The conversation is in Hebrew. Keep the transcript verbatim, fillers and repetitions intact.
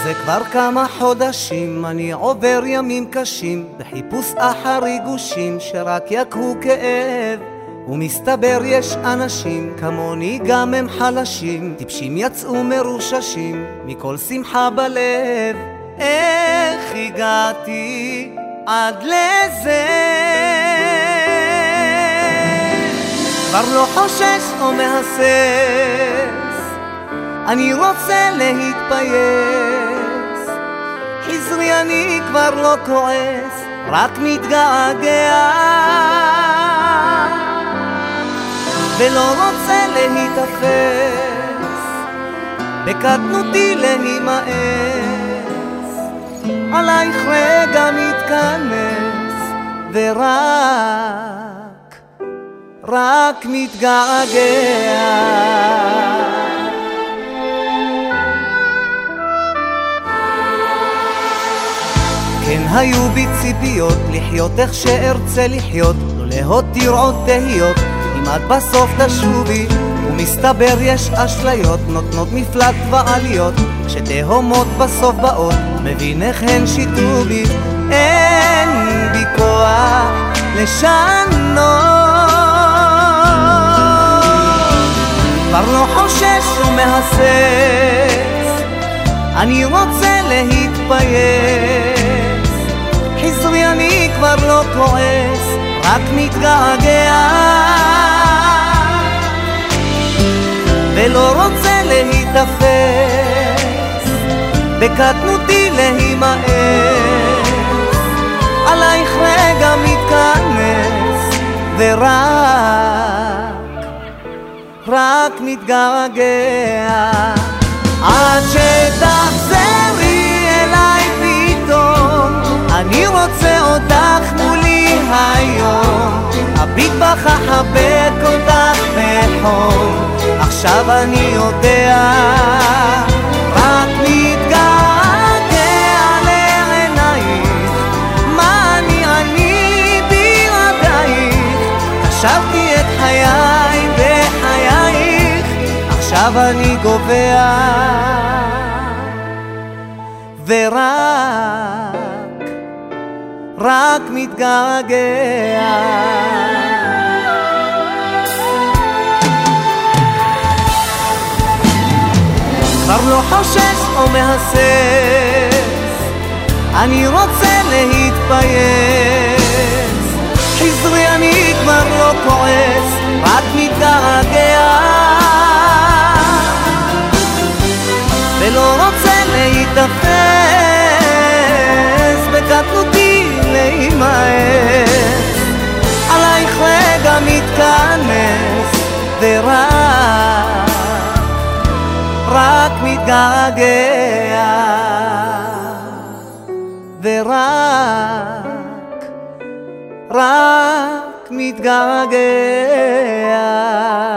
זה כבר כמה חודשים אני עובר ימים קשים בחיפוש אחר ריגושים שרק יקהו כאב, ומסתבר יש אנשים כמוני גם הם חלשים, טיפשים יצאו מרוששים מכל שמחה בלב. איך הגעתי עד לזה? כבר לא חושש או מהסס, אני רוצה להתפייס. חזרי אני כבר לא כועס, רק מתגעגע, ולא רוצה להתאפס, בקטנותי להימאס. עלייך רגע מתכנס, ורק, רק מתגעגע. כן היו בי ציפיות לחיות איך שארצה לחיות, לא להותיר עוד תהיות אם את בסוף תשובי. ומסתבר יש אשליות נותנות מפלט ועליות, כשתהומות בסוף באות מבין איך הן שיתו בי. אין בי כוח לשנות, כבר לא חושש ומהסס, אני רוצה להתפייס. חזרי אני כבר לא כועס, רק מתגעגע, ולא רוצה להתאפס, בקטנותי להימאס. עלייך רגע מתכנס, ורק, רק מתגעגע. עד שתחזרי אליי פתאום, אני רוצה אותך מולי היום, אביט בך אחבק אותך בחום. עכשיו אני יודע, רק מתגעגע לעינייך, מה אני אני בלעדייך. חשבתי את חיי בחייך, עכשיו אני גובע, ורק, רק מתגעגע. כבר לא חושש או מהסס, אני רוצה להתפייס. חזרי אני כבר לא כועס, רק מתגעגע, ולא רוצה להתאפס, בקטנותי להימאס. עלייך רגע מתכנס, ורק, רק מתגעגע, ורק, רק מתגעגע.